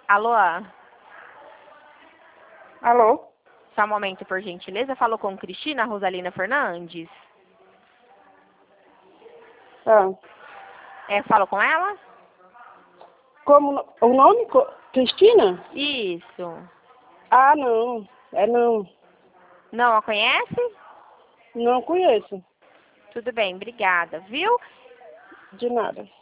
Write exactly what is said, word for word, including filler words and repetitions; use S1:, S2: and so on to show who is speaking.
S1: Alô?
S2: Alô?
S1: Só um momento, por gentileza. Falou com Cristina Rosalina Fernandes?
S2: Ah.
S1: É, falou com ela?
S2: Como o nome? Cristina?
S1: Isso.
S2: Ah, não. É não.
S1: Não a conhece?
S2: Não conheço.
S1: Tudo bem, obrigada, viu?
S2: De nada.